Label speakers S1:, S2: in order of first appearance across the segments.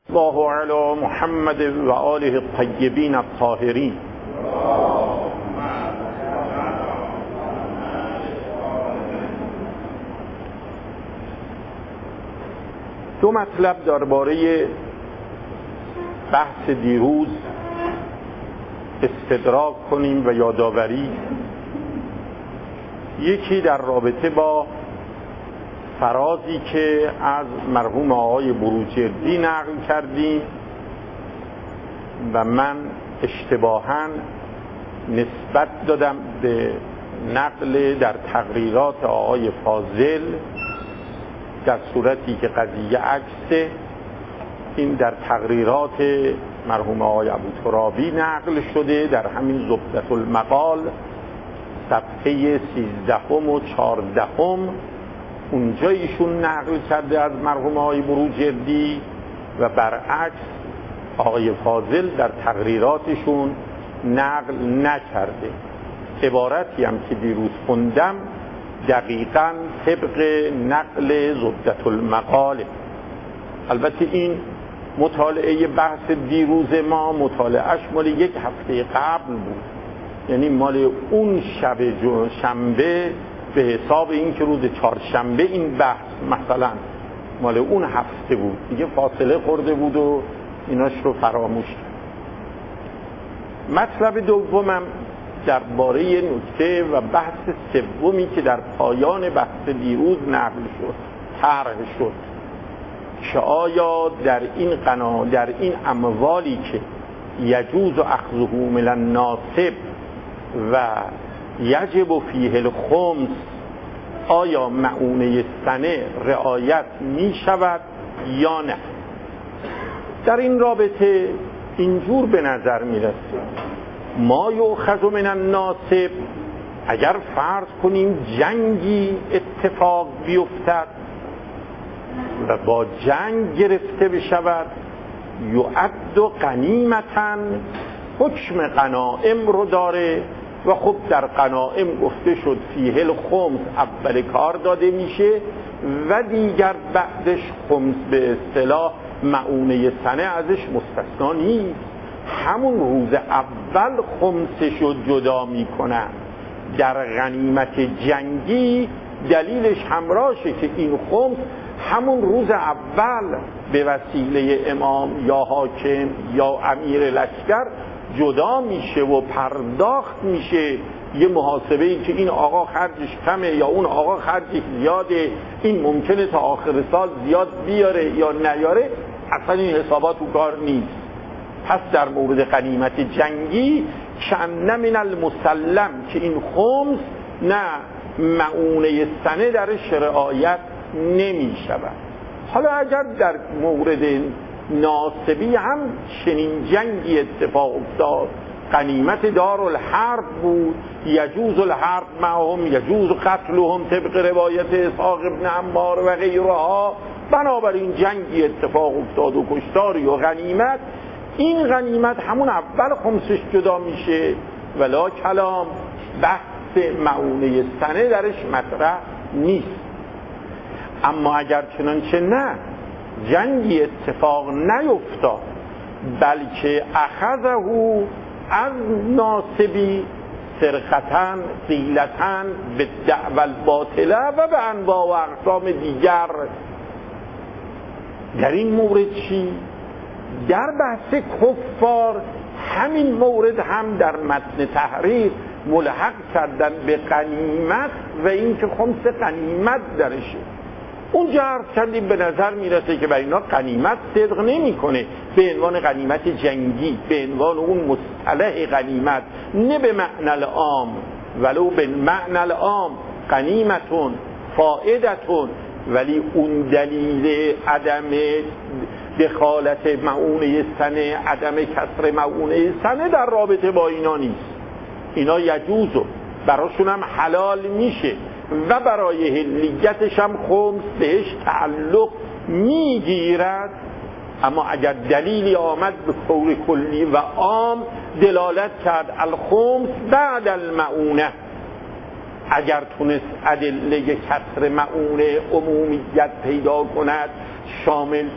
S1: الله علی محمد و آله الطیبین الطاهرین. دو مطلب درباره بحث دیروز استدراک کنیم و یادآوری. یکی در رابطه با فرازی که از مرحوم آقای بروجردی نقل کردیم و من اشتباهاً نسبت دادم به نقل در تقریرات آقای فاضل، در صورتی که قضیه عکسه. این در تقریرات مرحوم آقای ابوترابی نقل شده در همین زبدة المقال صفحه 13 و 14. اونجا ایشون نقل کرده از مرحوم آقای بروجردی و برعکس آقای فاضل در تقریراتشون نقل نکرده. عبارتی هم که دیروز خوندم دقیقاً طبق نقل زبدة المقال. البته این مطالعه بحث دیروز ما مطالعهش مال یک هفته قبل بود، یعنی مال اون شنبه به حساب این که روز چهارشنبه این بحث مثلا مال اون هفته بود، دیگه فاصله خورده بود و ایناش رو فراموش کرد. مطلب دومم درباره نکته و بحث سومی که در پایان بحث دیروز نقل شد، طرح شد که آیا در این اموالی که یجوز اخذه من الناصب و یجب فیه الخمس آیا مؤونه سنه رعایت می شود یا نه؟ در این رابطه اینجور به نظر می رسه ما یؤخذ من الناصب، اگر فرض کنیم جنگی اتفاق بیفتد و با جنگ گرفته بشود، یعد غنیمتاً، حکم غنائم رو داره و خب در غنائم گفته شد فیه الخمس اول کار داده میشه و دیگر بعدش خمس به اصطلاح مؤونه سنه ازش مستثنا نیست. همون روز اول خمسش رو جدا میکنن. در غنیمت جنگی دلیلش همراشه که این خمس همون روز اول به وسیله امام یا حاکم یا امیر لشکر جدا میشه و پرداخت میشه. یه محاسبه‌ای که این آقا خرجش کمه یا اون آقا خرجش زیاده، این ممکنه تا آخر سال زیاد بیاره یا نیاره، اصلا این حسابات تو کار نیست. پس در مورد غنیمت جنگی کأن من المسلم که این خمس نه مؤونه سنه درش رعایت نمی شود. حالا اگر در مورد ناصبی هم چنین جنگی اتفاق افتاد، غنیمت دارالحرب بود، یجوز الحرب معهم، یجوز قتلهم طبق روایت اسحاق ابن عمار و غیرها، بنابراین جنگی اتفاق افتاد و کشتاری و غنیمت، این غنیمت همون اول خمسش جدا میشه ولا کلام، بحث مؤونه سنه درش مطرح نیست. اما اگر چنانچه نه جنگی اتفاق نیفتاد بلکه اخذه از ناصبی سرقتاً قیلتاً به دعوی الباطله و به انواع و اقسام دیگر، در این مورد چی؟ در بحث کفار همین مورد هم در متن تحریر ملحق کردن به غنیمت و اینکه خمس غنیمت درشه. اونجا عرض کردیم به نظر میرسه که برای اینا غنیمت صدق نمیکنه به عنوان غنیمت جنگی، به عنوان اون مصطلح غنیمت، نه به معنی العام، ولو به معنی العام غنیمتون فائدتون، ولی اون دلیل عدم دخالت مؤونه سنه، عدم کسر مؤونه سنه در رابطه با اینا نیست. اینا یجوزو براشون هم حلال میشه و برای حلیتش هم خمس بهش تعلق میگیرد. اما اگر دلیلی آمد به طور کلی و عام دلالت کرد الخمس بعد المؤونه، اگر تونست ادله کسر مؤونه عمومیت پیدا کند، شامل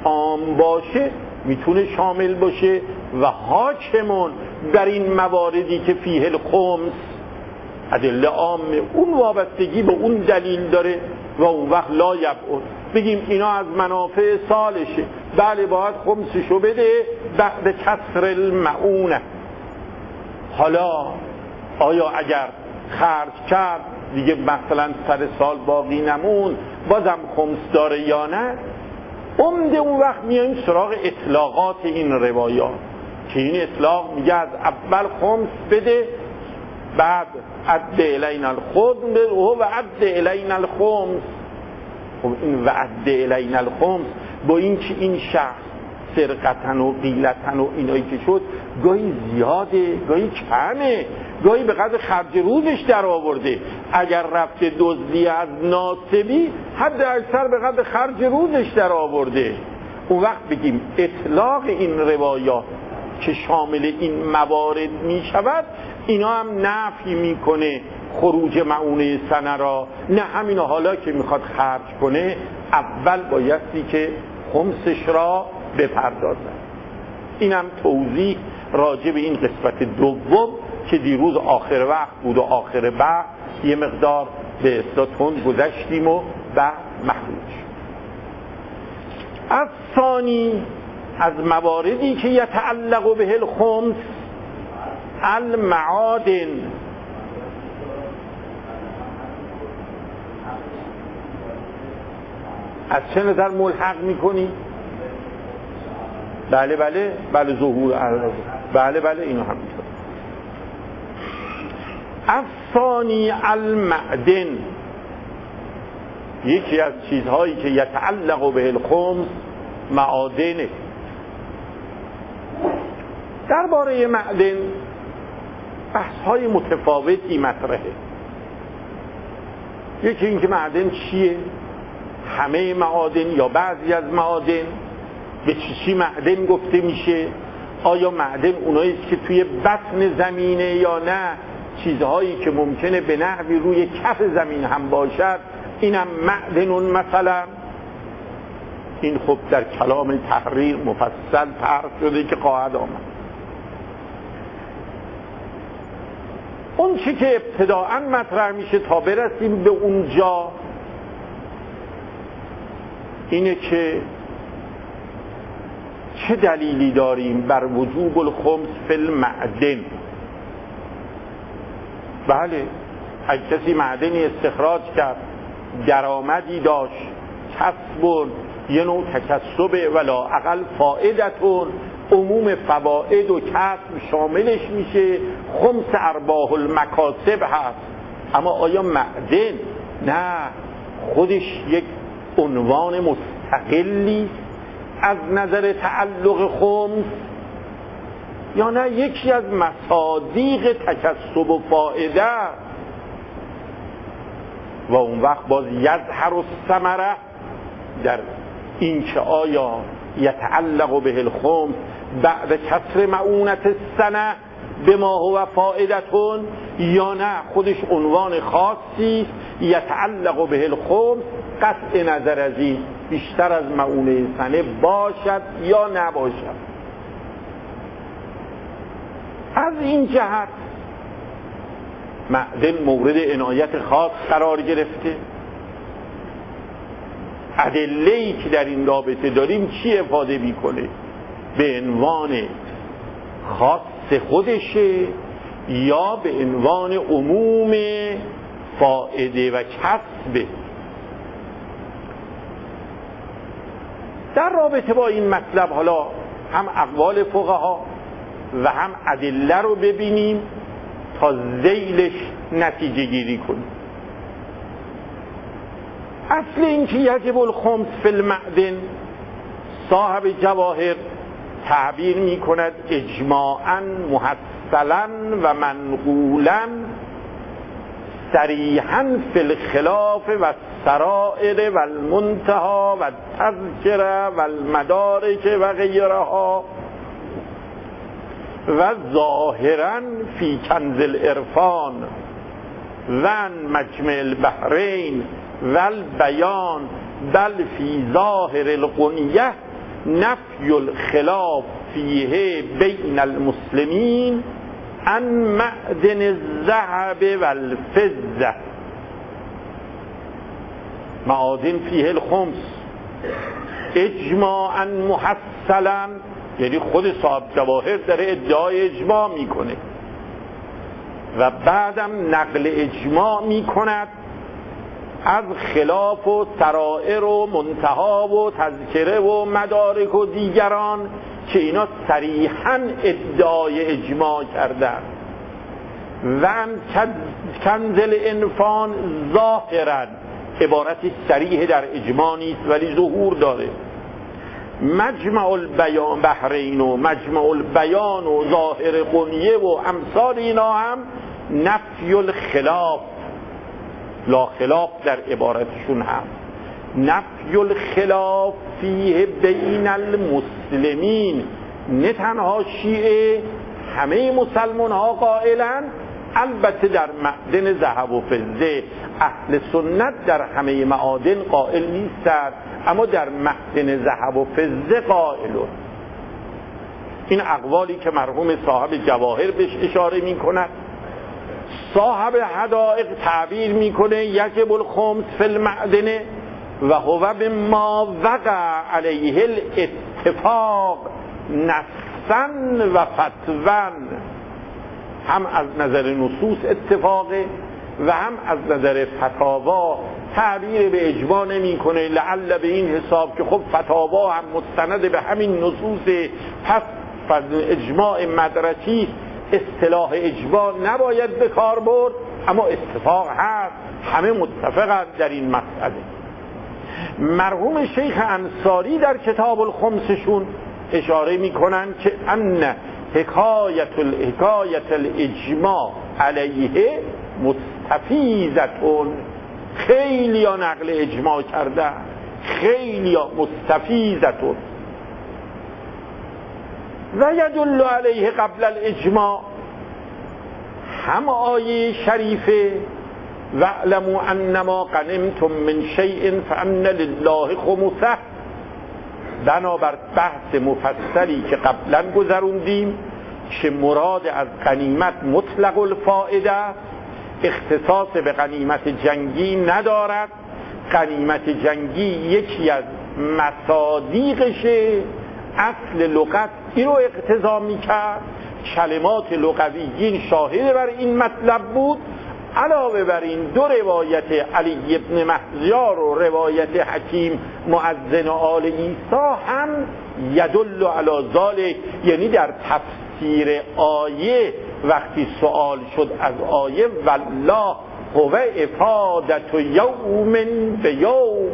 S1: عام باشه میتونه شامل باشه و حاکمون در این مواردی که فیه الخمس ادله عامه، اون وابستگی به اون دلیل داره و اون وقت لا یبعد بگیم اینا از منافع سالشه، بله باید خمسشو بده بعد کسر المعونه. حالا آیا اگر خرج کرد دیگه مثلا سر سال باقی نمون بازم خمس داره یا نه؟ عمده اون وقت میایم سراغ اطلاقات این روایات که این اطلاق میگه از اول خمس بده بعد عد الینا الخمس و عد الینا الخمس. خب این وعد الینا الخمس با این که این شخص سرقتن و قیلتن و اینایی که شد گاهی زیاده گاهی کمه، گاهی به قدر خرج روزش در آورده، اگر رفته دزدی از ناصبی حد اکثر به قدر خرج روزش در آورده. اون وقت بگیم اطلاق این روایات که شامل این موارد می شود اینا هم نفی میکنه خروج معونه سنه را. نه همینو حالا که میخواد خرج کنه اول بایستی که خمسش را بپردازد. اینم توضیح راجع به این قسمت دوم که دیروز آخر وقت بود و آخر بحث یه مقدار به اصطلاح تند گذشتیم و محلوش. از ثانی از مواردی که یتعلق به الخمس المعادن. از چه نظر ملحق میکنی؟ بله ظهور بله اینو هم میکنی. الثانی المعدن، یکی از چیزهایی که یتعلق به الخمس معادنه. درباره معدن بحث‌های متفاوتی مطرحه. یکی این که معدن چیه؟ همه معادن یا بعضی از معادن؟ به چی معدن گفته میشه؟ آیا معدن اوناییست که توی بطن زمینه یا نه چیزهایی که ممکنه به نحوی روی کف زمین هم باشد اینم معدنون مثلا؟ این خب در کلام تحریر مفصل طرح شده که خواهد آمد. اون چی که ابتداءً مطرح میشه تا برسیم به اونجا اینه که چه دلیلی داریم بر وجوب الخمس فی المعدن. بله اگه کسی معدنی استخراج کرد درآمدی داشت کسب یه نوع تکسب ولا اقل فائدتون عموم فواید و کسب شاملش میشه، خمس ارباح المکاسب هست. اما آیا معدن نه خودش یک عنوان مستقلی از نظر تعلق خمس یا نه یکی از مصادیق تکسب و فائده؟ و اون وقت باز یظهر الثمره در این که آیا یتعلق به الخمس بعد کسر معونت السنه به ما هو فائدتون یا نه خودش عنوان خاصی یتعلق به الخمس قطع نظر از این بیشتر از معونه سنه باشد یا نباشد. از این جهت معدن مورد عنایت خاص قرار گرفته. ادله‌ای که در این رابطه داریم چی افاده میکنه؟ به عنوان خاص خودشه یا به عنوان عموم فائده و کسبه؟ در رابطه با این مطلب حالا هم اقوال فقها و هم ادله رو ببینیم تا ذیلش نتیجه گیری کنیم. اصل این که یجب الخمس فی المعدن صاحب جواهر تعبیر می کند اجماعاً محصلاً و منقولاً صریحاً فی الخلاف و السرائر و المنتها و التذکره و المدارک و غیرها و ظاهراً فی کنز العرفان و مجمع البحرین و البیان بل فی ظاهر الغنیه نفی الخلاف فیه بین المسلمین عن معدن الذهب والفضه. معادن فیه الخمس اجماعا محصلا، یعنی خود صاحب جواهر داره ادعای اجماع میکنه و بعدم نقل اجماع میکند از خلاف و سرائر و منتها و تذکره و مدارک و دیگران که اینا صریحا ادعای اجماع کردن و کنز العنفان ظاهرا عبارتی صریح در اجماع نیست ولی ظهور داره. مجمع البیان بحرین و مجمع البیان و ظاهر قنیه و امثال اینا هم نفی الخلاف، لا خلاف در عبارتشون هم نفی الخلاف فیه بین المسلمین، نه تنها شیعه همه مسلمان ها قائلن، البته در معدن ذهب و فضه اهل سنت در همه معادن قائل نیستند، اما در معدن ذهب و فضه قائلون. این اقوالی که مرحوم صاحب جواهر بهش اشاره میکند. صاحب حدائق تعبیر میکنه یجب الخمس فی المعدن و هو بما وقع علیه الاتفاق نصا و فتوا، هم از نظر نصوص اتفاقه و هم از نظر فتاوا تعبیر به اجماع نمی کنه، لعل به این حساب که خب فتاوا هم مستند به همین نصوص، پس اجماع مدرکی اصطلاح اجماع نباید به کار برد، اما اتفاق هست، همه متفقند در این مسئله. مرحوم شیخ انصاری در کتاب الخمسشون اشاره میکنن که ان حکایت الاجماع علیه مستفیزتون، خیلی ها نقل اجماع کردن، خیلی ها مستفیزتون و یدل علیه قبل الاجماع، هم آیه شریفه واعلموا انما غنمتم من شیء فان لله خمسه، بنابر بحث مفصلی که قبلا گذروندیم که مراد از غنیمت مطلق الفائده، اختصاص به غنیمت جنگی ندارد. غنیمت جنگی یکی از مصادیقشه، اصل لغت این رو اقتضا میکرد، کلمات لغویین شاهد بر این مطلب بود. علاوه بر این دو روایت علی ابن مهزیار و روایت حکیم مؤذن آل عیسی هم یدل علی ذلک، یعنی در تفسیر آیه وقتی سوال شد از آیه والله هو افادت یوم به یوم،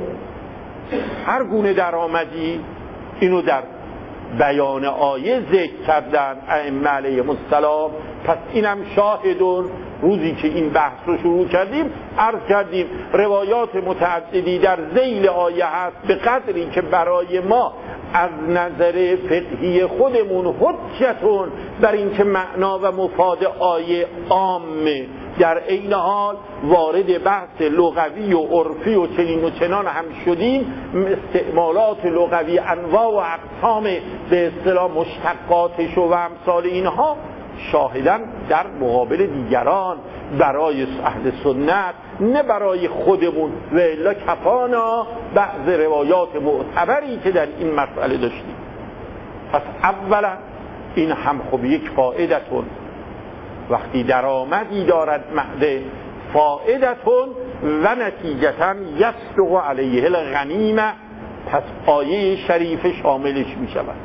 S1: هر گونه درآمدی اینو در بیان آیه ذکر کردن ائمه علیهم السلام. پس اینم شاهدون. روزی که این بحث رو شروع کردیم عرض کردیم روایات متعددی در ذیل آیه هست، به قدری که برای ما از نظر فقهی خودمون حجتون بر این که معنا و مفاد آیه عامه، در عین حال وارد بحث لغوی و عرفی و چنین و چنان هم شدیم، استعمالات لغوی انواع و اقسام به اصطلاح مشتقاتش و امثال اینها شاهدن در مقابل دیگران برای اهل سنت، نه برای خودمون. و الا کفانا بعض روایات معتبری که در این مسئله داشتیم. پس اولا این هم خب یک فائدتون، وقتی درآمدی دارد معده فائدتون و نتیجتا یصدق علیه الغنیمه، پس آیه شریف شاملش می شود.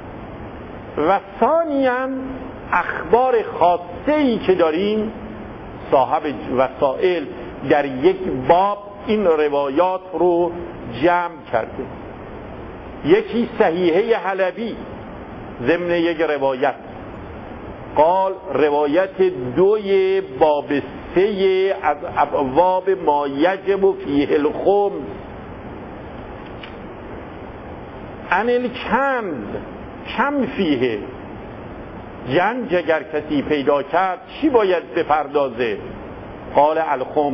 S1: و ثانیاً اخبار خاصه‌ای که داریم، صاحب وسائل در یک باب این روایات رو جمع کرده. یکی صحیحه حلبی ضمن یک روایت، قال روایت 2 باب 3 از ابواب ما یجب فیه الخمس عن الکنز کم فیه، جنج اگر کسی پیدا کرد چی باید بپردازه؟ قال الخمس.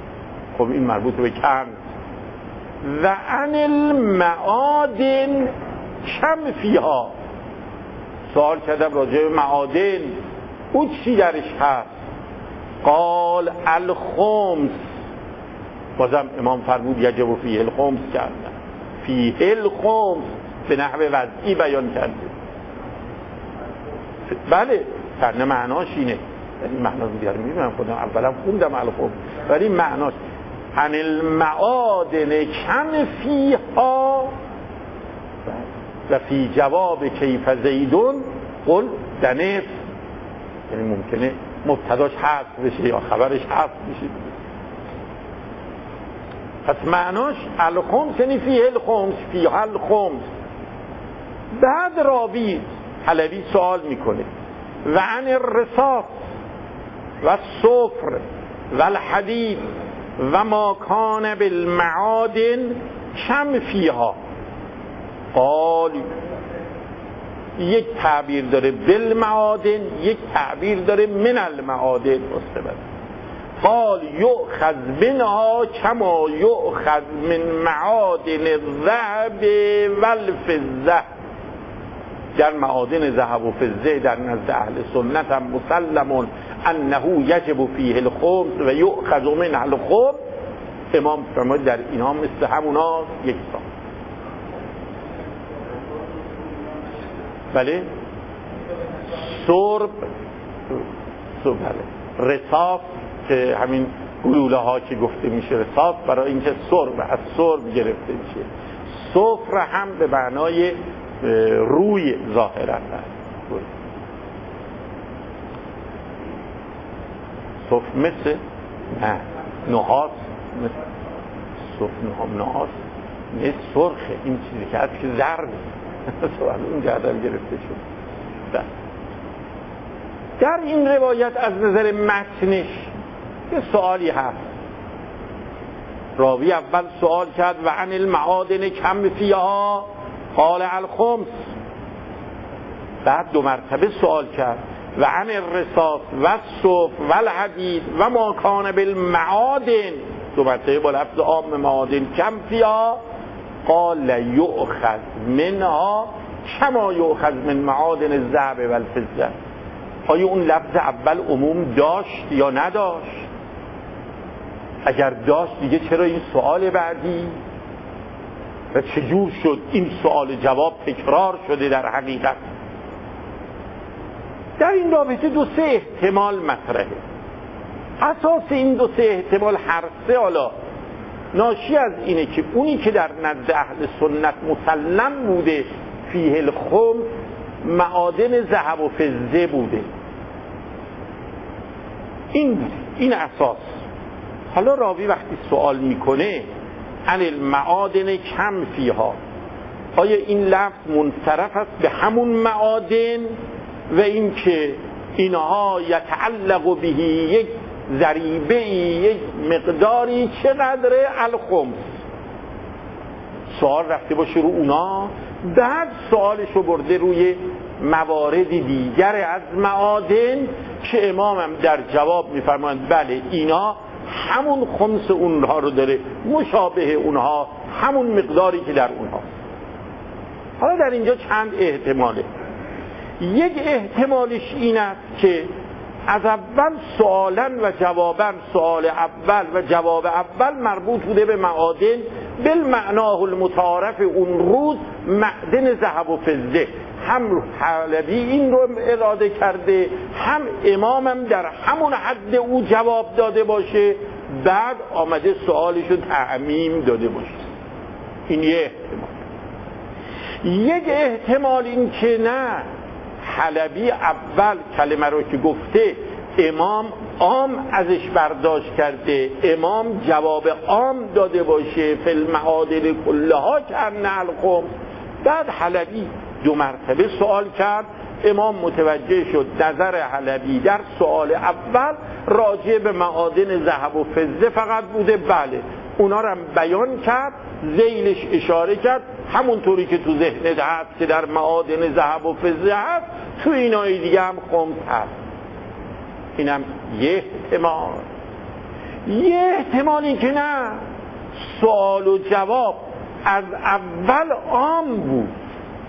S1: خب این مربوط به کنز. و عن المعادن کم فیها، سوال کردم راجع به معادن او چی درش هست؟ قال الخمس، بازم امام فرمود یجب فیه الخمس کردن، فیه الخمس به نحو وضعی بیان کرده. بله فرنه معناش اینه، یعنی معناش دیگر میدونم خودم اولا خوندم الخمس، ولی معناش عن المعادن کم فیها و فی جواب کیف زیدون قل دنف، یعنی ممکنه مبتداش حذف بشه یا خبرش حذف بشه. پس معناش الخمس یعنی فیه الخمس، فیها الخمس. بعد راوی حلبی سوال میکنه و عن الرصاص و الصفر و الحدید و ما کان بالمعادن کم فیها. قال یک تعبیر داره بالمعادن، یک تعبیر داره من المعادن مستبد. قال یؤخذ منها کما یؤخذ من معادن الذهب والفضه. در معادن ذهب و فضه در نزد اهل سنت هم مسلم انه یجب فیه الخمس و یؤخذ منها الخمس. امام فرمود در اینها مثل همونا یک سان. بله سرب، رصاص که همین گلوله ها که گفته میشه رصاص، برای اینکه سرب از سرب گرفته میشه. صفر هم به معنای روی ظاهرا هست. صفر مثل نه نحاس، مثل صفر نحاس مثل سرخه، این چیزی که هست که زرد سوال اون جهدم گرفته شد. در این روایت از نظر متنش یه سوالی هست. راوی اول سوال کرد و عن المعادن کم فیها قال الخمس، بعد دو مرتبه سوال کرد و عن الرصاص و الصف و الحدید و ما کان بالمعادن، دو مرتبه با لفظ عام معادن کم فیها قال یؤخذ منها کما یؤخذ من معادن الذهب والفضه. آیا اون لفظ اول عموم داشت یا نداشت؟ اگر داشت دیگه چرا این سوال بعدی؟ و چجور شد این سوال جواب تکرار شده در حقیقت؟ در این رابطه دو سه احتمال مطرحه. اساس این دو سه احتمال هر سه حالا ناشی از اینه که اونی که در نزد اهل سنت مسلم بوده فیه الخمس معادن ذهب و فضه بوده. این اساس. حالا راوی وقتی سوال میکنه عن المعادن کم فیها، آیا این لفظ منصرف است به همون معادن و این که اینها یتعلق بهی یک ضریبه، یک مقداری چقدره الخمس؟ سوال رفته باشه رو اونا، بعد سوالشو برده روی موارد دیگر از معادن که امامم در جواب میفرمایند بله اینا همون خمس اونها رو داره، مشابه اونها، همون مقداری که در اونها. حالا در اینجا چند احتماله. یک احتمالش این است که از اول سوالن و جوابن، سوال اول و جواب اول مربوط بوده به معادن بالمعناه المتعارف اون روز، معدن ذهب و فضه. هم حلبی این رو اراده کرده، هم امامم در همون حد او جواب داده باشه، بعد آمده سوالشو تعمیم داده باشه. این یه احتمال. یک احتمال این که نه، حلبی اول کلمه رو که گفته امام عام ازش برداشت کرده، امام جواب عام داده باشه فی المعادن کلها کأن الخمس. بعد حلبی دو مرتبه سوال کرد، امام متوجه شد نظر حلبی در سوال اول راجع به معادن ذهب و فضه فقط بوده، بله اونا رو بیان کرد، ذیلش اشاره کرد همونطوری که تو ذهنت هست که در معادن ذهب و فضه هست، تو اینای دیگه هم خمس هست. اینم یه احتمال. یه احتمال این که نه، سوال و جواب از اول عام بود،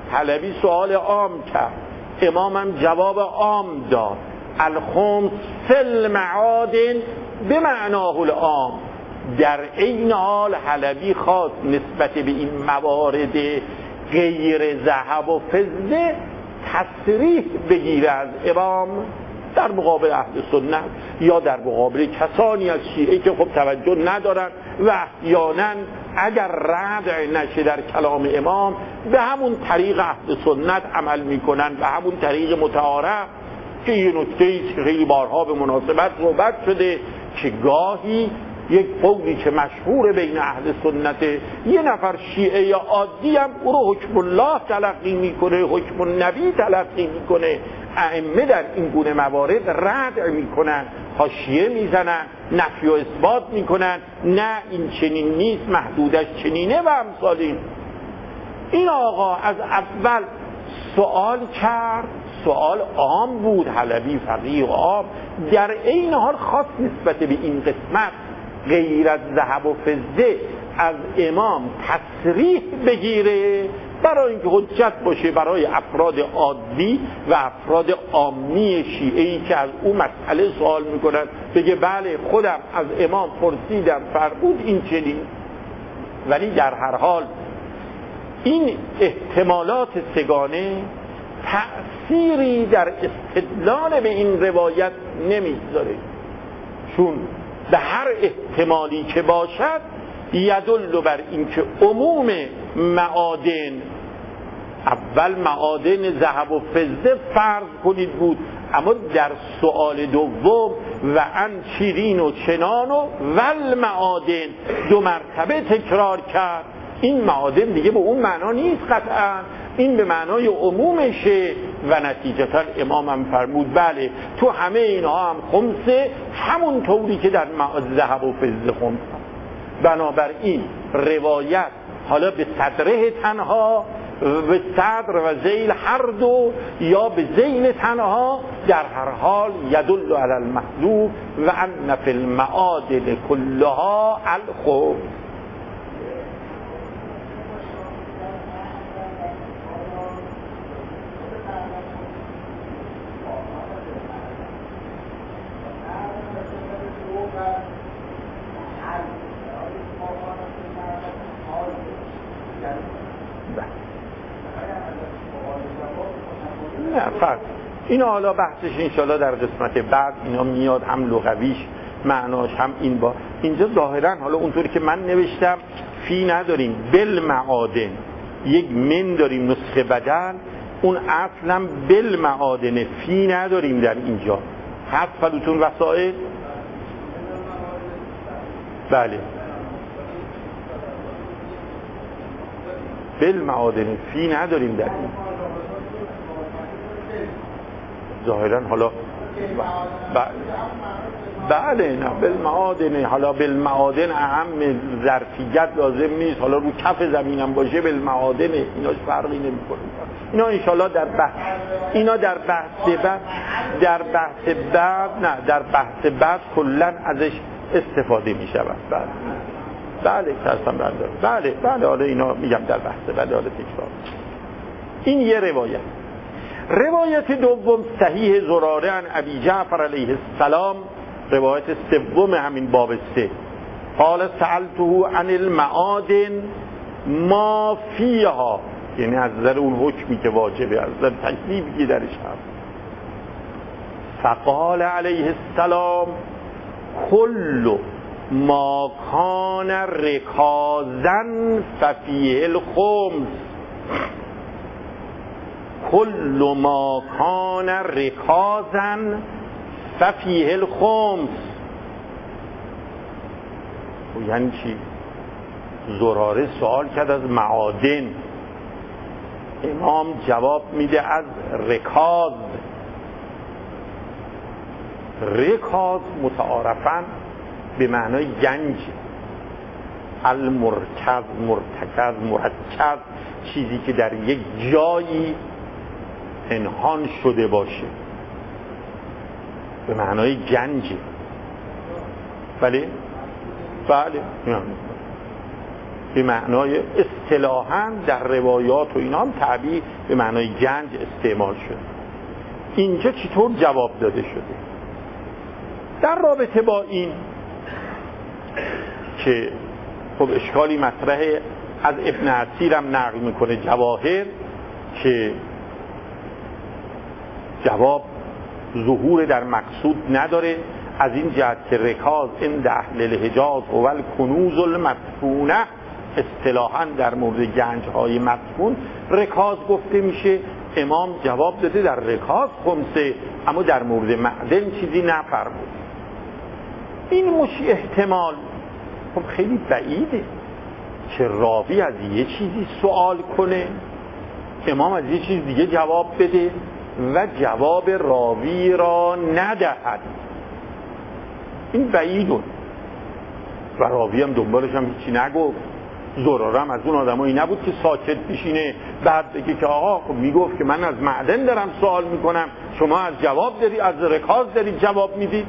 S1: حلبی سوال عام کرد، امامم جواب عام داد، الخمس فی المعادن به معناه العام. در این حال حلبی خواست نسبت به این موارد غیر ذهب و فضه تصریح بگیره از امام در مقابل اهل سنت یا در مقابل کسانی از شیعه که خب توجه ندارن و احیانا اگر ردع نشه در کلام امام به همون طریق اهل سنت عمل میکنن، به همون طریق متعارف که یه نکته‌ای که خیلی بارها به مناسبت صحبت شده که گاهی یک قولی که مشهور بین اهل سنت یه نفر شیعه یا عادی هم او رو حکم الله تلقی میکنه، حکم النبی تلقی میکنه. ائمه در این گونه موارد ردع میکنن، حاشیه میزنن، نفی و اثبات میکنن، نه این چنین نیست، محدودش چنینه و امثال این آقا از اول سوال کرد، سوال عام بود، حلبی فقیه عام، در این حال خاص نسبت به این قسمت غیر از ذهب و فضه از امام تصریح بگیره برای اینکه حجت باشه برای افراد عادی و افراد عامی شیعه‌ای که از اون مسئله سوال میکنن، بگه بله خودم از امام پرسیدم فرمود این چنین. ولی در هر حال این احتمالات سگانه تأثیری در استدلال به این روایت نمیذاره، چون به هر احتمالی که باشد یدل بر اینکه عموم معادن، اول معادن ذهب و فضه فرض کنید بود، اما در سوال دوم و ان شیرین و چنان و ول معادن دو مرتبه تکرار کرد. این معادن دیگه به اون معنا نیست قطعا، این به معنای عمومشه و نتیجتا امام هم فرمود بله تو همه اینها هم خمسه، همون طوری که در ذهب و فضه خمسه. بنابراین روایت حالا به صدره تنها، به صدر و ذیل هر دو، یا به ذیل تنها، در هر حال یدل علی المحذوف و ان فی المعادن کلها الخمس. این حالا بحثش انشالله در قسمت بعد اینا میاد، هم لغویش معناش هم این با اینجا ظاهرا حالا اونطوری که من نوشتم فی نداریم، بالمعادن یک من داریم نسخه بدل، اون اصلا بالمعادن فی نداریم در اینجا. هست فلوتون وسائل؟ بله بالمعادن فی نداریم در این ظاهرا. حالا بله نه بالمعادن، حالا بالمعادن اهم ظرفیت لازم نیست، حالا رو کف زمینم باشه بالمعادن ایناش فرقی نمیکنه. اینا انشالله در بحث، اینا در بحث بعد کلا ازش استفاده میشود. بله کسان بله حالا اینا میگم در بحث بعد حالا تکرار. این یه روایت دوم صحیح زراره عن ابی جعفر علیه السلام، روایت سوم همین باب 3. قال سألته عن المعادن ما فیها، یعنی از نظر اون حکمی که واجبه، از نظر تکلیفی که درش هست. فقال علیه السلام کل ما کان رکازا ففیه الخمس، کل ما کان رکازا ففیه الخمس. یعنی چی؟ زراره سوال کرد از معادن، امام جواب میده از رکاز. رکاز متعارفاً به معنای گنج، المرکز، مرتکز، مرکز، چیزی که در یک جایی پنهان شده باشه، به معنای گنج. بله به معنای اصطلاحاً در روایات و اینا هم تعبیر به معنای گنج استعمال شده. اینجا چطور جواب داده شده؟ در رابطه با این که خب اشکالی مطرحه، از ابن عسیر هم نقل میکنه جواهر که جواب ظهور در مقصود نداره، از این جهت که رکاز عند اهل الحجاز هو الکنوز المدفونه، اصطلاحاً در مورد گنج‌های مدفون رکاز گفته میشه. امام جواب داده در رکاز خمسه، اما در مورد معدن چیزی نفرمود. این احتمال خب خیلی بعیده که راوی از یه چیزی سوال کنه، امام از یه چیز دیگه جواب بده و جواب راوی را ندهد. این بعیدون و راوی هم دنبالش هم هیچی نگفت. زراره هم از اون آدمایی نبود که ساکت بشینه بعد بگه که آقا خب میگفت که من از معدن دارم سوال میکنم، شما از جواب داری، از رکاز دارید جواب میدید.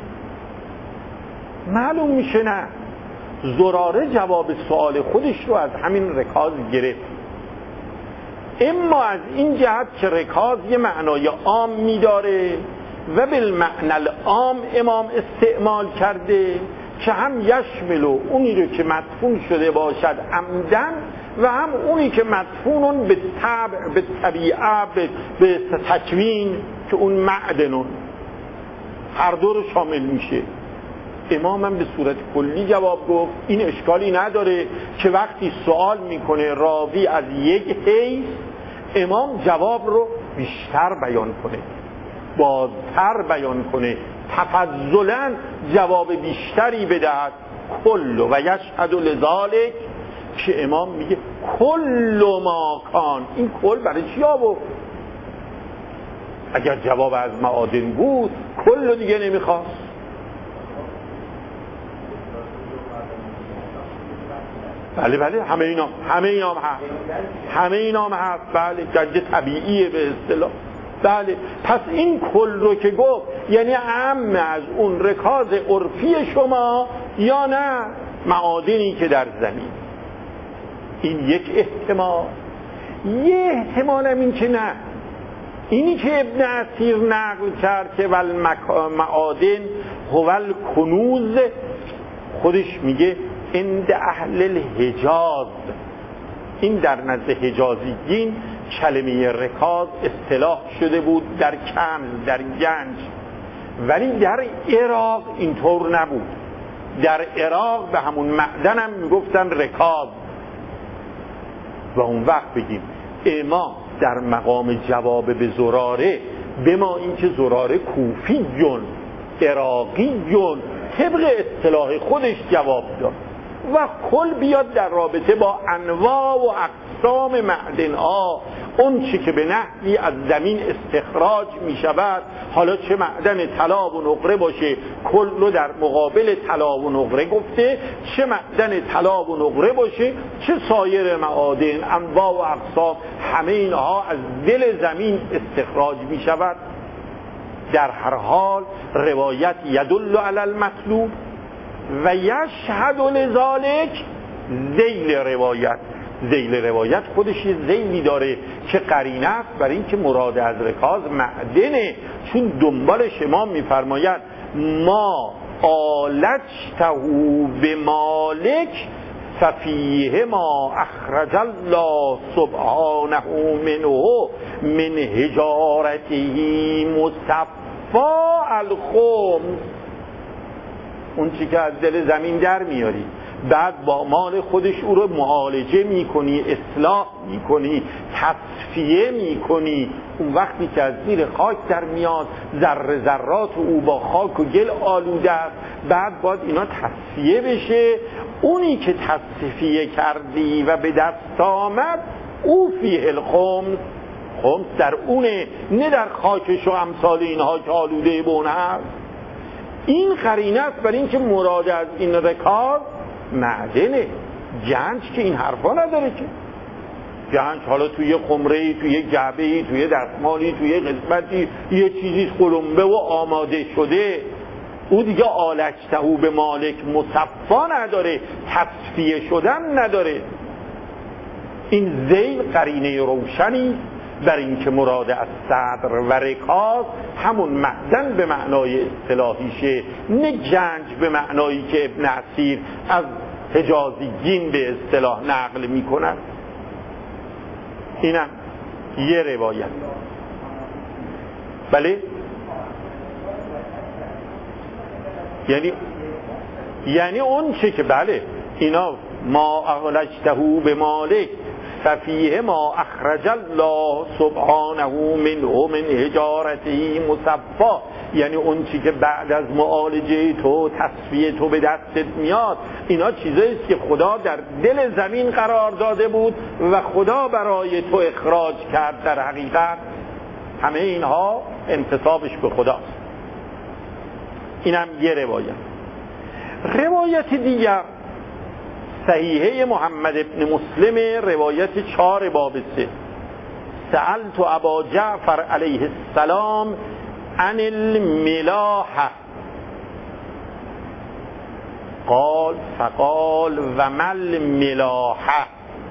S1: معلوم میشه نه، زراره جواب سوال خودش رو از همین رکاز گرفت. اما از این جهت که رکاز یه معنای عام میداره و بالمعنى العام امام استعمال کرده که هم یشملو اونی رو که مدفون شده باشد عمدن و هم اونی که مدفونون به طبع، به طبیعه، به تکوین که اون معدنون، هر دو رو شامل میشه. امام هم به صورت کلی جواب گفت این اشکالی نداره که وقتی سوال میکنه راوی از یک حیث، امام جواب رو بیشتر بیان کنه، بازتر بیان کنه، تفضلاً جواب بیشتری بدهد. کل و یشهد لذالک، که امام میگه کل ما کان. این کل برای چی آورد؟ اگر جواب از معادن بود کل دیگه نمیخواست. بله همه اینا هم هست. بله گنج طبیعیه به اصطلاح. بله پس این کل رو که گفت یعنی عام از اون رکاز عرفی شما یا نه معادنی که در زمین. این یک احتمال. یه احتمال هم این که نه، اینی که ابن عسیر نقل کرد که والمعادن هو الکنوز، خودش میگه عند اهل الحجاز. این در نزد حجازیین کلمه رکاز اصطلاح شده بود در کنز، در گنج، ولی در عراق اینطور نبود. در عراق به همون معدن هم میگفتن رکاز. و اون وقت بگیم امام در مقام جواب به زراره، به ما این که زراره کوفیون عراقیون طبق اصطلاح خودش جواب داد و کل بیاد در رابطه با انواع و اقسام معدن‌ها، اون چی که به نحوی از زمین استخراج می شود، حالا چه معدن طلا و نقره باشه، کل رو در مقابل طلا و نقره گفته، چه معدن طلا و نقره باشه، چه سایر معادن انواع و اقسام، همه اینها از دل زمین استخراج می شود. در هر حال روایت یدل علی المطلوب و یشهد لذالک ذیل روایت خودش یه ذیلی داره که قرینه است برای این که مراد از رکاز معدنه، چون دنبالش امام میفرماید ما آلجته به مالک ففیه ما اخرج الله سبحانه منه من حجارته مصفا الخمس. اون چی که از دل زمین در میاری، بعد با مال خودش او رو معالجه میکنی، اصلاح میکنی، تصفیه میکنی، اون وقتی که از زیر خاک در میاد ذره ذرات او با خاک و گل آلوده است، بعد باید اینا تصفیه بشه. اونی که تصفیه کردی و به دست آمد او فیه الخمس، خمس در اونه، نه در خاکش و امثال اینها که آلوده بونه است. این قرینه است برای اینکه مراد از این رکاز معدنه. گنج که این حرفا نداره که گنج حالا توی خمره‌ای، توی جعبه‌ای، توی دستمالی، توی قسمتی یه چیزی خلنبه و آماده شده، او دیگه آلجته به مالک مصفا نداره، تصفیه شدن نداره. این ذیل قرینه روشنی بر این که مراد از صدر و رکاز همون معدن به معنای اصطلاحیشه، نه گنج به معنایی که ابن اسیر از حجازیین به اصطلاح نقل میکنن. اینم یه روایت. بله، یعنی اون چه که بله اینا ما اغلجته به مالک ففیه ما اخرج الله سبحانه منه من حجارته مصفا، یعنی اون چی که بعد از معالجه تو تصفیه تو به دستت میاد، اینا چیزایی است که خدا در دل زمین قرار داده بود و خدا برای تو اخراج کرد. در حقیقت همه اینها انتسابش به خداست. اینم یه روایت دیگر صحیحه محمد ابن مسلم، روایت 4 باب 3. سألت ابا جعفر علیه السلام عن الملاحه فقال و مل ملاحه.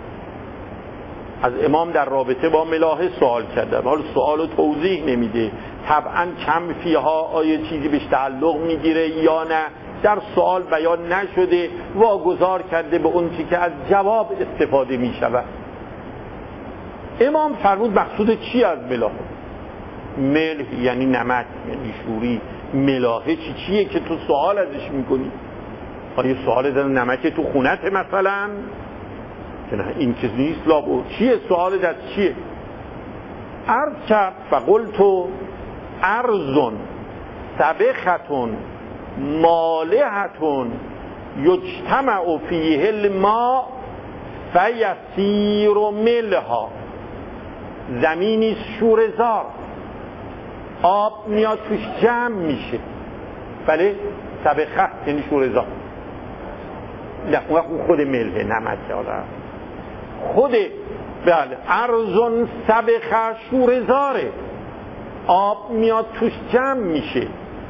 S1: از امام در رابطه با ملاحه سوال کرده، حال سوالو توضیح نمیده، طبعا کم فیها آیا چیزی بهش تعلق میگیره یا نه، در سوال بیان نشده، واگذار کرده به اون چی که از جواب استفاده می شود. امام فرمود مقصود چی از ملاحه؟ ملح یعنی نمک، یعنی شوری. ملاحه چیه که تو سوال ازش میکنی؟ آیا سوال در نمک تو خونت مثلا؟ که نه، این چیز نیست. لابو چیه سوال در چیه؟ عرض کرد فقلتو ارزون سبختون مالحتون یجتمع فیه الماء فیسیر ملها. زمینی شوره‌زار، آب میاد توش جمع میشه. بله، سبخه یعنی شوره‌زار. نه، اون خود ملح، نمک آره. خود بله ارزون سبخه شوره‌زاره، آب میاد توش جمع میشه.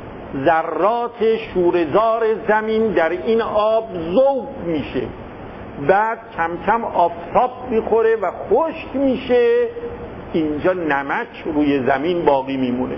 S1: ذرات شوره‌زار زمین در این آب ذوب میشه، بعد کم کم آفتاب میخوره و خشک میشه. اینجا نمک روی زمین باقی میمونه.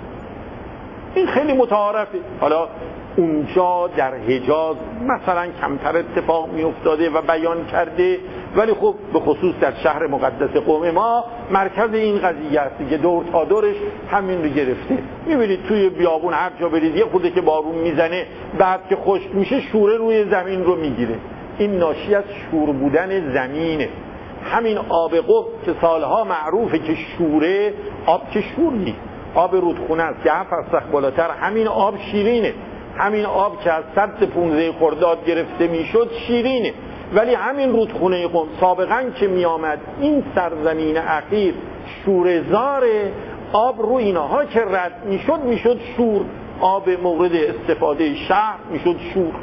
S1: این خیلی متعارفه. حالا اونجا در حجاز مثلا کمتر اتفاق میافتاده و بیان کرده، ولی خب به خصوص در شهر مقدس قم ما مرکز این قضیه است که دور تا دورش همین رو گرفته. میبینید توی بیابون هر جا برید یه خورده که بارون میزنه، بعد که خشک میشه شوره روی زمین رو میگیره. این ناشی از شور بودن زمینه. همین آب قم که سالها معروفه که شوره، آب که شور نیست، آب رودخونه است که 7 فرسخ بالاتر همین آب شیرینه. همین آب که از سد 15 خرداد گرفته میشد شیرینه، ولی همین رودخونه قم سابقا که میآمد این سرزمین اخیر شوره‌زار، آب رو اینها که رد میشد شور. آب مورد استفاده شهر میشد شور.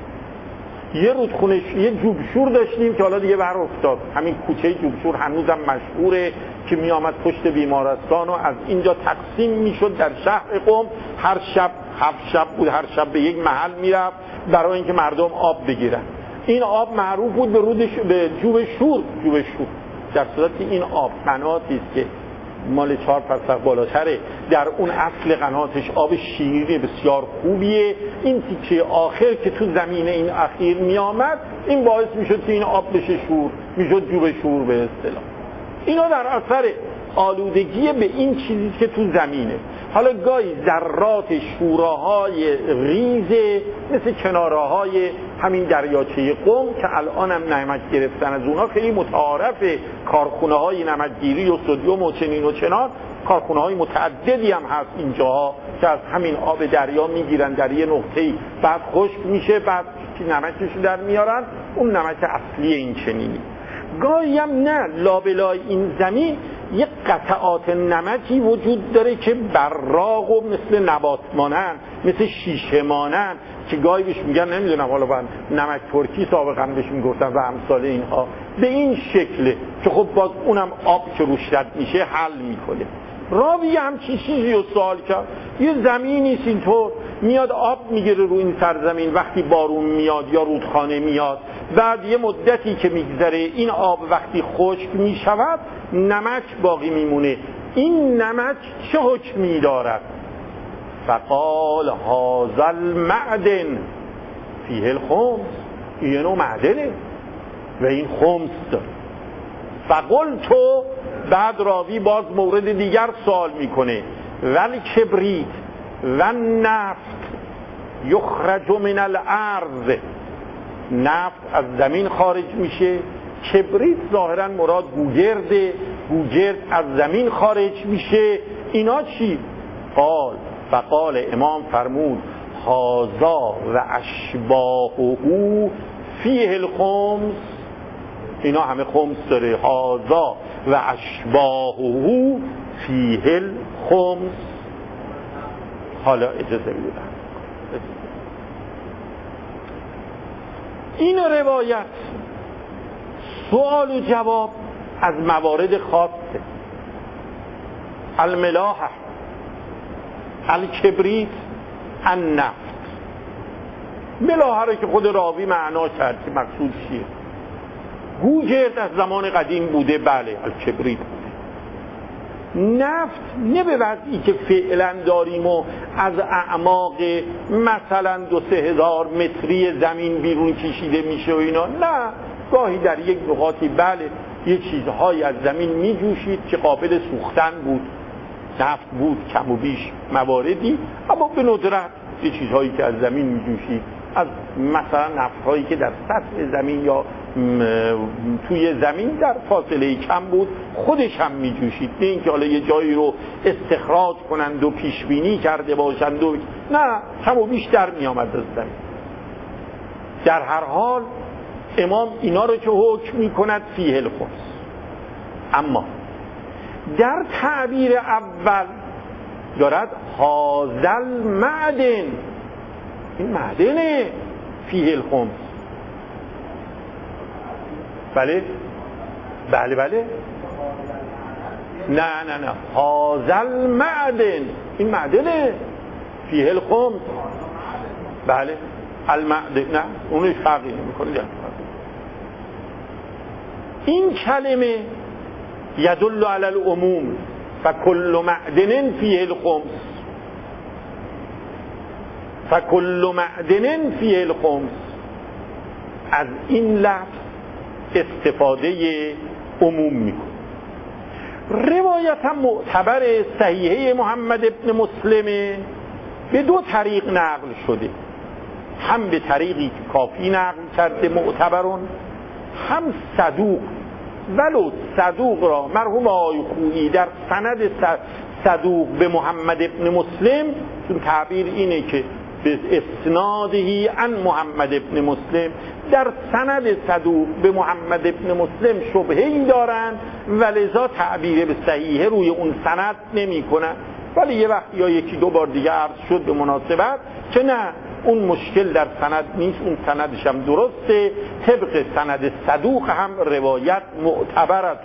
S1: یه رودخونه، یه جوبشور داشتیم که حالا دیگه بر افتاد. همین کوچه جوبشور هنوزم مشهوره که میآمد پشت بیمارستان و از اینجا تقسیم میشد در شهر قم. هر شب 7 شب بود، هر شب به یک محل میرفت برای اینکه مردم آب بگیرن. این آب معروف بود به جوب شور. در صورتی این آب قناتی است که مال 4 فرسخ بالاتره، در اون اصل قناتش آب شیرین بسیار خوبیه. این تیکه آخر که تو زمین این اخیر می آمد، این باعث می شد که این آب بشه شور، می شد جوب شور به اصطلاح. اینا در اثر آلودگی به این چیزی که تو زمینه. حالا گاهی ذرات شوراهای ریزه مثل کنارهای همین دریاچه قم که الان هم نمک گرفتن از اونها خیلی متعارفه. کارخونه های نمکگیری و سدیم و چنین و چنان، کارخونه های متعددی هم هست اینجاها که از همین آب دریا میگیرن در یه نقطه‌ای، بعد خشک میشه، بعد نمکش در میارن. اون نمک اصلی این چنینی. گاهی هم نه، لابلای این زمین یک قطعات نمکی وجود داره که براق و مثل نبات مانند، مثل شیشه مانند، که گاهی بهش میگن نمیدونم حالا من نمک ترکی سابقا بهش میگفتن و امثال اینها. به این شکله که خب باز اونم آب که روش رد میشه حل میکنه. راوی همچین چیزی رو سوال کرد. یه زمینی اینطور میاد آب میگیره رو این سرزمین وقتی بارون میاد یا رودخانه میاد، بعد یه مدتی که میگذره این آب وقتی خشک میشود نمک باقی میمونه. این نمک چه حکمی دارد؟ فقال هذا المعدن فیه الخمس، این نوع معدنه و این خمس داره. فقلتو، بعد راوی باز مورد دیگر سوال میکنه، ولی کبریت و نفت یخرج من الارض، نفت از زمین خارج میشه، کبریت ظاهرا مراد گوگرده، گوگرد از زمین خارج میشه، اینا چی؟ فقال امام فرمود هذا و اشباهه فیه الخمس، اینا همه خمس داره. هذا و اشباهه فیه الخمس. حالا اجازه بدید، این روایت سوال و جواب از موارد خاصه. الملاحه، الکبریت، النفت. ملاحه رو که خود راوی معنا کرد که مقصود چیه. گوگرد از زمان قدیم بوده، بله الکبریت بوده. نفت نه به وضعی که فعلا داریم و از اعماق مثلا 2-3 هزار متری زمین بیرون کشیده میشه و اینا، نه، گاهی در یک نقاطی بله یه چیزهایی از زمین میجوشید که قابل سوختن بود، نفت بود، کم و بیش مواردی، اما به ندرت یه چیزهایی که از زمین میجوشید، از مثلا نفتهایی که در سطح زمین یا توی زمین در فاصله کم بود خودش هم میجوشید، نه اینکه حالا یه جایی رو استخراج کنند و پیش بینی کرده باشند و نه، کم و بیش در میامد از زمین. در هر حال امام اینا رو که حکم میکند فیه الخمس. اما در تعبیر اول دارد هذا المعدن، این معدنه فیه الخمس. بله بله بله، نه نه نه، هذا المعدن، این معدنه فیه الخمس. بله المعدن، نه اونش فرقی نمیکنه. این کلمه یدل علی العموم فکل معدن فیه الخمس، فکل معدن فیه الخمس، از این لفظ استفاده عموم میکنه. روایت هم معتبر صحیحه محمد ابن مسلمه، به 2 طریق نقل شده، هم به طریقی که کافی نقل کرده معتبرون، هم صدوق. ولو صدوق را مرحوم آقای خویی در سند صدوق به محمد ابن مسلم، چون تعبیر اینه که به اسنادهی عن محمد ابن مسلم، در سند صدوق به محمد ابن مسلم شبهه‌ای دارن و لذا تعبیر به صحیحه روی اون سند نمی کنن. ولی یه وقت یا 1-2 بار دیگه عرض شد به مناسبت که نه، اون مشکل در سند نیست، اون سندش هم درسته، طبق سند صدوق هم روایت معتبرت.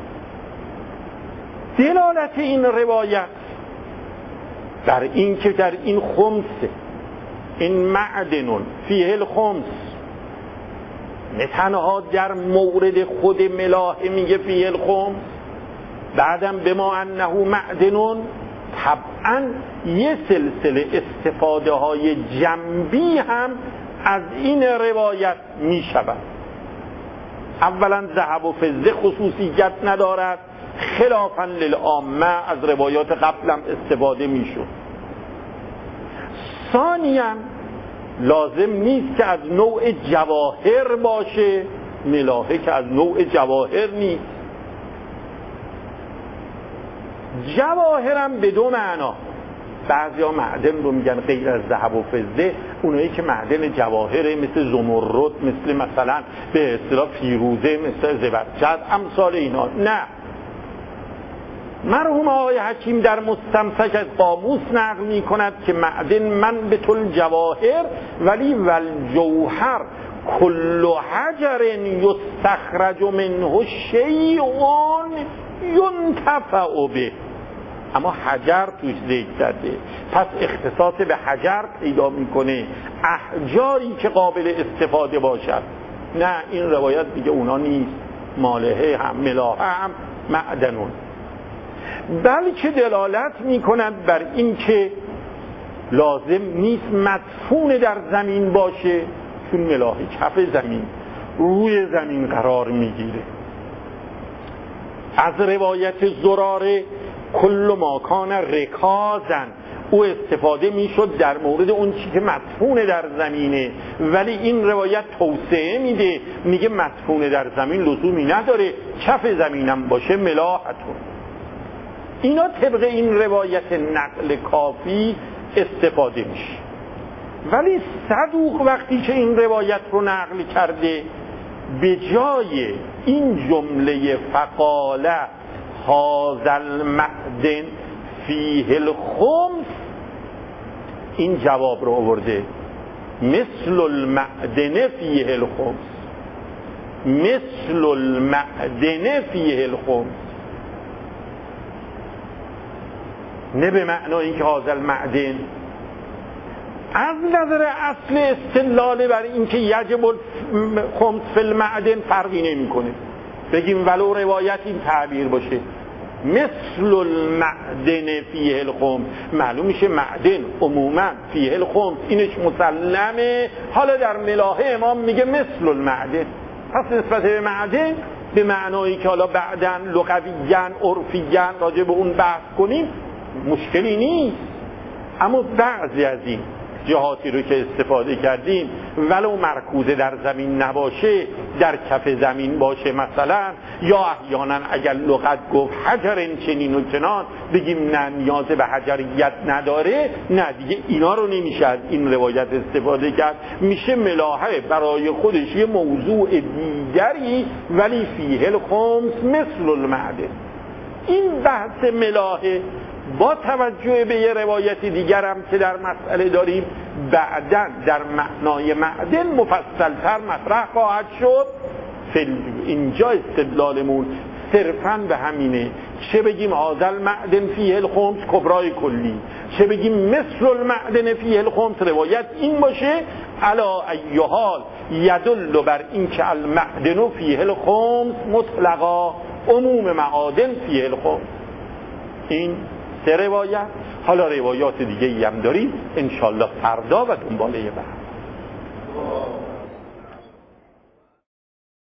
S1: دلالت این روایت در این که در این خمسه، این معدن فیه الخمس، نه تنها در مورد خود ملاحه میگه فیه الخمس، بعدم به ما انه معدن، طبعا یه سلسله استفاده های جنبی هم از این روایت می شود. اولا ذهب و فضه خصوصیت ندارد، خلافاً للعامه از روایات قبلم استفاده می شود. ثانیاً لازم نیست که از نوع جواهر باشه، ملاحه که از نوع جواهر نیست. جواهرم به 2 معنا، بعضیا معدن رو میگن غیر از ذهب و فضه، اونایی که معدن جواهره مثل زمرد، مثلا به اصطلاح فیروزه، مثل زبرجد، امثال اینا. نه، مرحوم آقای حکیم در مستمسک از قاموس نقل می کند که معدن منبت الجواهر، ولی والجوهر کل حجر یستخرج منه شیء ینتفع به. اما حجر توش ذکر کرده، پس اختصاص به حجر پیدا میکنه، احجاری که قابل استفاده باشد. نه این روایت دیگه اونا نیست، مالحه هم ملاحه هم معدنون، بلکه دلالت میکند بر این که لازم نیست مدفون در زمین باشه، چون ملاحه کف زمین روی زمین قرار میگیره. از روایت زراره کل ما کان رکازن او استفاده میشد در مورد اون چیزی که مدفون در زمینه، ولی این روایت توسعه میده، میگه مدفون در زمین لزومی نداره، کف زمینم باشه ملاحتون. اینا طبق این روایت نقل کافی استفاده میشه. ولی صدوق وقتی که این روایت رو نقل کرده به جای این جمله فقاله هذا المعدن فیه الخمس این جواب رو آورده، مثل المعدن فیه الخمس، مثل المعدن فیه الخمس، نه به معنای اینکه هذا المعدن. از نظر اصل استدلال بر اینکه یجب الخمس فی المعدن فرقی نمیکنه، بگیم ولو روایت این تعبیر باشه مثل المعدن فیه الخمس، معلوم میشه معدن عموما فیه الخمس اینش مسلمه. حالا در ملاحه امام میگه مثل المعدن، پس نسبت به معدن به معنایی که حالا بعداً لغویاً عرفیاً راجع به اون بحث کنیم مشکلی نیست. اما بعضی از این جهاتی رو که استفاده کردیم ولو مرکوزه در زمین نباشه، در کف زمین باشه مثلا، یا احیانا اگر لغت گفت حجر چنین و چنان بگیم نه نیاز به حجریت نداره، نه دیگه اینا رو نمیشه از این روایت استفاده کرد، میشه ملاحه برای خودش یه موضوع دیگری ولی فیه الخمس مثل المعدن. این بحث ملاحه با توجه به یه روایت دیگرم که در مسئله داریم بعداً در معنای معدن مفصلتر مطرح خواهد شد. اینجا استدلالمون صرفاً به همینه، چه بگیم هذا المعدن فیه الخمس کبرای کلی، چه بگیم مثل المعدن فیه الخمس روایت این باشه علا ای حال یدل بر این که المعدن فیه الخمس مطلقا، عموم معادن فیه الخمس. این سه روایت. حالا روایات دیگه ای هم داریم انشالله فردا و دنباله بعد.